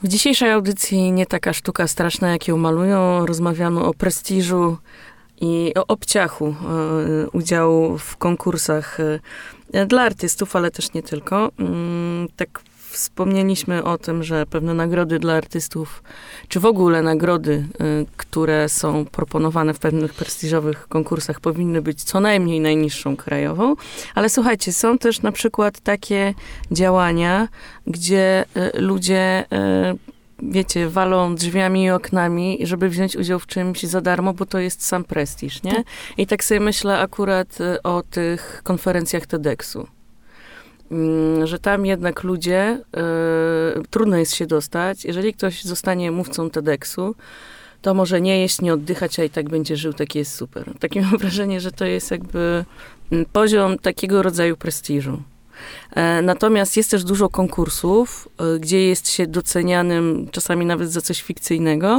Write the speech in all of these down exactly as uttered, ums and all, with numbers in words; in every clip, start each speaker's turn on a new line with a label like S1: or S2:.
S1: W dzisiejszej audycji nie taka sztuka straszna, jak ją malują. Rozmawiamy o prestiżu i o obciachu e, udziału w konkursach e, dla artystów, ale też nie tylko. Mm, tak wspomnieliśmy o tym, że pewne nagrody dla artystów, czy w ogóle nagrody, y, które są proponowane w pewnych prestiżowych konkursach, powinny być co najmniej najniższą krajową. Ale słuchajcie, są też na przykład takie działania, gdzie y, ludzie, y, wiecie, walą drzwiami i oknami, żeby wziąć udział w czymś za darmo, bo to jest sam prestiż, nie? Tak. I tak sobie myślę akurat y, o tych konferencjach TEDxu. Że tam jednak ludzie, y, trudno jest się dostać. Jeżeli ktoś zostanie mówcą TEDxu, to może nie jeść, nie oddychać, a i tak będzie żył, takie jest super. Takie mam wrażenie, że to jest jakby poziom takiego rodzaju prestiżu. E, natomiast jest też dużo konkursów, y, gdzie jest się docenianym czasami nawet za coś fikcyjnego,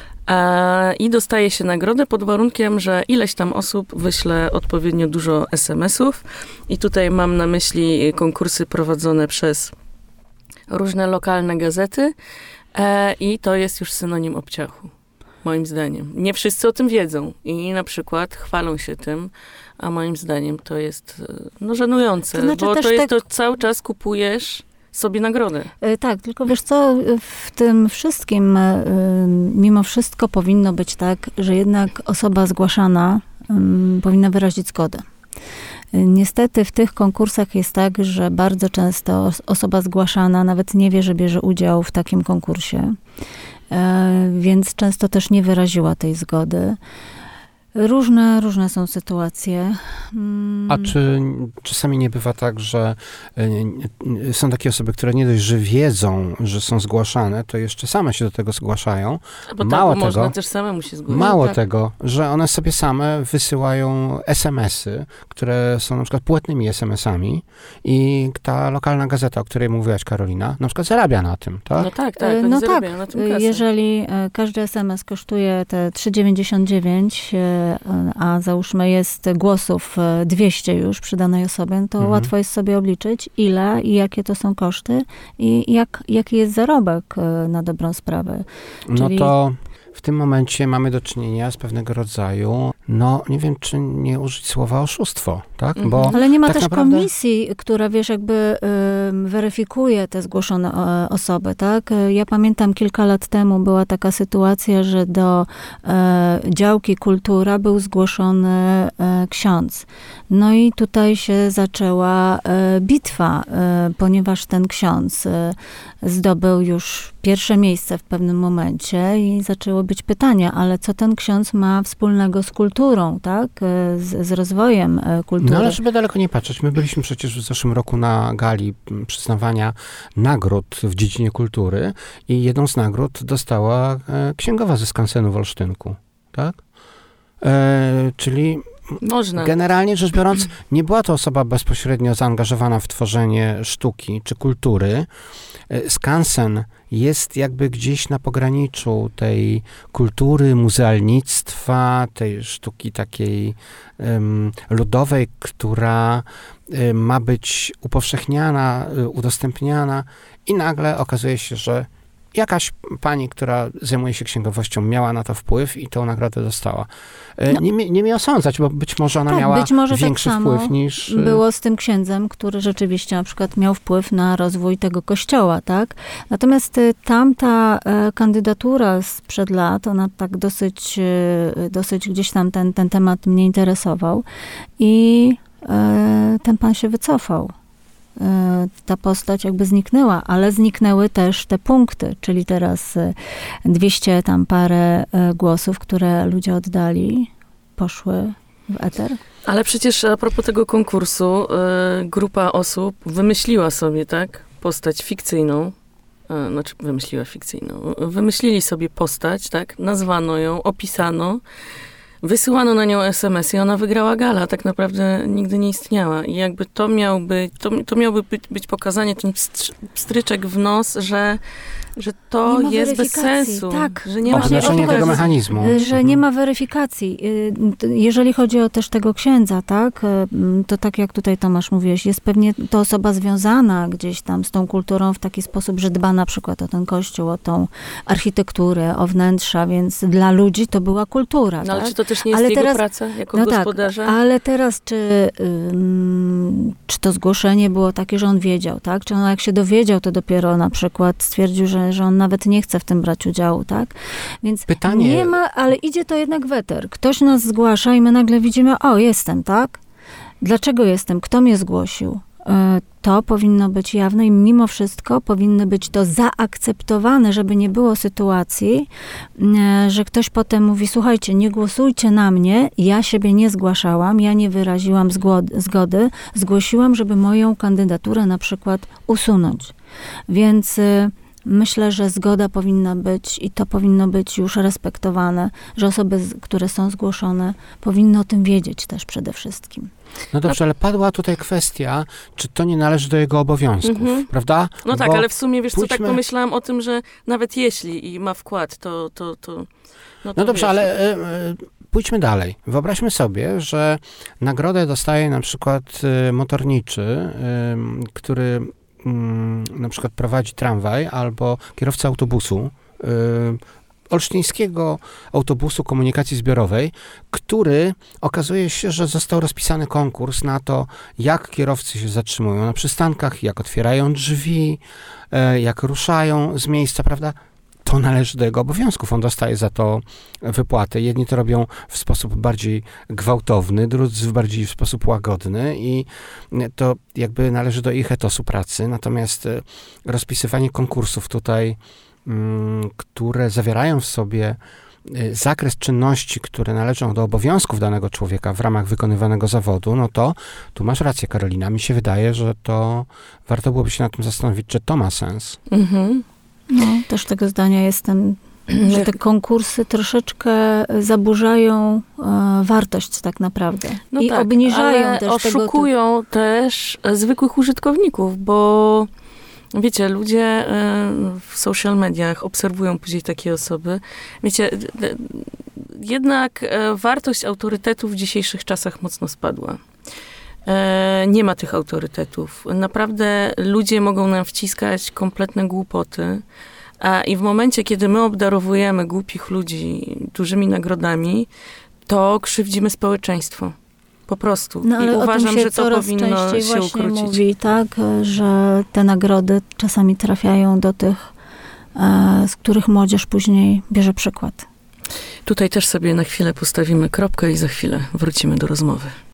S1: i dostaje się nagrodę pod warunkiem, że ileś tam osób wyśle odpowiednio dużo es em esów. I tutaj mam na myśli konkursy prowadzone przez różne lokalne gazety i to jest już synonim obciachu, moim zdaniem. Nie wszyscy o tym wiedzą i na przykład chwalą się tym, a moim zdaniem to jest no, żenujące, to znaczy, bo to jest tak... to cały czas kupujesz sobie nagrodę.
S2: Tak, tylko wiesz co, w tym wszystkim mimo wszystko powinno być tak, że jednak osoba zgłaszana um, powinna wyrazić zgodę. Niestety w tych konkursach jest tak, że bardzo często osoba zgłaszana nawet nie wie, że bierze udział w takim konkursie, więc często też nie wyraziła tej zgody. Różne, różne są sytuacje.
S3: A czy czasami nie bywa tak, że y, są takie osoby, które nie dość, że wiedzą, że są zgłaszane, to jeszcze same się do tego zgłaszają.
S1: Bo
S3: mało
S1: tak,
S3: tego,
S1: można też samemu się zgłosić.
S3: Mało
S1: tak.
S3: tego, że one sobie same wysyłają es em esy, które są na przykład płatnymi es em esami i ta lokalna gazeta, o której mówiłaś, Karolina, na przykład zarabia na tym, tak?
S1: No tak, tak.
S2: No
S1: tak,
S2: na tym
S1: kasę.
S2: Jeżeli każdy es em es kosztuje te trzy dziewięćdziesiąt dziewięć, a załóżmy jest głosów dwieście już przy danej osobie, to mhm. łatwo jest sobie obliczyć, ile i jakie to są koszty i jak, jaki jest zarobek na dobrą sprawę.
S3: Czyli... No to w tym momencie mamy do czynienia z pewnego rodzaju, no nie wiem, czy nie użyć słowa oszustwo, tak?
S2: Mhm.
S3: Bo
S2: ale nie ma
S3: tak
S2: też
S3: naprawdę...
S2: komisji, która, wiesz, jakby y, weryfikuje te zgłoszone o, osoby, tak? Ja pamiętam kilka lat temu była taka sytuacja, że do y, działki kultura był zgłoszony y, ksiądz. No i tutaj się zaczęła y, bitwa, y, ponieważ ten ksiądz y, zdobył już pierwsze miejsce w pewnym momencie i zaczęło być pytania, ale co ten ksiądz ma wspólnego z kulturą, tak? Z, z rozwojem kultury.
S3: No ale żeby daleko nie patrzeć, my byliśmy przecież w zeszłym roku na gali przyznawania nagród w dziedzinie kultury i jedną z nagród dostała księgowa ze skansenu w Olsztynku, tak? E, czyli
S1: Można.
S3: Generalnie rzecz biorąc, nie była to osoba bezpośrednio zaangażowana w tworzenie sztuki czy kultury. Skansen jest jakby gdzieś na pograniczu tej kultury, muzealnictwa, tej sztuki takiej um, ludowej, która um, ma być upowszechniana, udostępniana i nagle okazuje się, że jakaś pani, która zajmuje się księgowością, miała na to wpływ i tą nagrodę dostała. No. Nie, nie mnie osądzać, bo być może ona
S2: tak,
S3: miała
S2: być może
S3: większy
S2: tak samo
S3: wpływ niż...
S2: było z tym księdzem, który rzeczywiście na przykład miał wpływ na rozwój tego kościoła, tak? Natomiast tamta e, kandydatura sprzed lat, ona tak dosyć, e, dosyć gdzieś tam ten, ten temat mnie interesował i e, ten pan się wycofał. Ta postać jakby zniknęła, ale zniknęły też te punkty, czyli teraz dwieście tam parę głosów, które ludzie oddali, poszły w eter.
S1: Ale przecież a propos tego konkursu, y, grupa osób wymyśliła sobie, tak, postać fikcyjną, y, znaczy wymyśliła fikcyjną, wymyślili sobie postać, tak, nazwano ją, opisano, wysyłano na nią es em es i ona wygrała galę, a tak naprawdę nigdy nie istniała. I jakby to miałby, to, to miałby być, być pokazanie, ten stryczek w nos, że że to
S2: Nie ma
S1: jest bez
S2: weryfikacji,
S1: sensu.
S2: tak.
S1: Że nie ma
S3: Obnażenie tego mechanizmu.
S2: Y, Że nie ma weryfikacji. Y, t- Jeżeli chodzi o też tego księdza, tak, y, m, to tak jak tutaj Tomasz mówiłeś, jest pewnie to osoba związana gdzieś tam z tą kulturą w taki sposób, że dba na przykład o ten kościół, o tą architekturę, o wnętrza, więc dla ludzi to była kultura.
S1: No ale
S2: tak?
S1: czy to też nie jest
S2: Ale
S1: jego
S2: teraz-
S1: praca jako
S2: No tak,
S1: gospodarza?
S2: ale teraz czy, ym, czy to zgłoszenie było takie, że on wiedział, tak? Czy on jak się dowiedział, to dopiero na przykład stwierdził, że, że on nawet nie chce w tym brać udziału, tak? Więc
S3: Pytanie-
S2: nie ma, ale idzie to jednak weter. Ktoś nas zgłasza i my nagle widzimy, o, jestem, tak? Dlaczego jestem? Kto mnie zgłosił? Y, To powinno być jawne i mimo wszystko powinno być to zaakceptowane, żeby nie było sytuacji, y, że ktoś potem mówi, słuchajcie, nie głosujcie na mnie, ja siebie nie zgłaszałam, ja nie wyraziłam zgłod- zgody, zgłosiłam, żeby moją kandydaturę na przykład usunąć. Więc y, myślę, że zgoda powinna być i to powinno być już respektowane, że osoby, z- które są zgłoszone, powinny o tym wiedzieć też przede wszystkim.
S3: No dobrze, ale padła tutaj kwestia, czy to nie należy do jego obowiązków,
S1: Mhm.
S3: prawda?
S1: No tak,
S3: Bo
S1: ale w sumie, wiesz co, tak
S3: pójdźmy-
S1: pomyślałam o tym, że nawet jeśli i ma wkład, to... to, to no, to
S3: No dobrze,
S1: wiesz,
S3: ale e, e, pójdźmy dalej. Wyobraźmy sobie, że nagrodę dostaje na przykład e, motorniczy, e, który mm, na przykład prowadzi tramwaj albo kierowca autobusu, e, olsztyńskiego autobusu komunikacji zbiorowej, który okazuje się, że został rozpisany konkurs na to, jak kierowcy się zatrzymują na przystankach, jak otwierają drzwi, e, jak ruszają z miejsca, prawda? To należy do jego obowiązków. On dostaje za to wypłatę. Jedni to robią w sposób bardziej gwałtowny, drudzy w bardziej w sposób łagodny i to jakby należy do ich etosu pracy. Natomiast e, rozpisywanie konkursów tutaj, mm, które zawierają w sobie e, zakres czynności, które należą do obowiązków danego człowieka w ramach wykonywanego zawodu, no to tu masz rację, Karolina. Mi się wydaje, że to warto byłoby się nad tym zastanowić, czy to ma sens.
S1: Mhm.
S2: No, też tego zdania jestem, że te konkursy troszeczkę zaburzają e, wartość tak naprawdę. I
S1: tak,
S2: obniżają
S1: ale
S2: też tego...
S1: oszukują też e, zwykłych użytkowników, bo wiecie, ludzie e, w social mediach obserwują później takie osoby. Wiecie, d- d- jednak e, wartość autorytetu w dzisiejszych czasach mocno spadła. E, nie ma tych autorytetów. Naprawdę ludzie mogą nam wciskać kompletne głupoty, a i w momencie, kiedy my obdarowujemy głupich ludzi dużymi nagrodami, to krzywdzimy społeczeństwo. Po prostu.
S2: No, ale
S1: I
S2: o
S1: uważam,
S2: tym się
S1: że to
S2: coraz
S1: powinno
S2: częściej
S1: się
S2: właśnie
S1: ukrócić.
S2: mówi, tak, że te nagrody czasami trafiają do tych, e, z których młodzież później bierze przykład.
S1: Tutaj też sobie na chwilę postawimy kropkę i za chwilę wrócimy do rozmowy.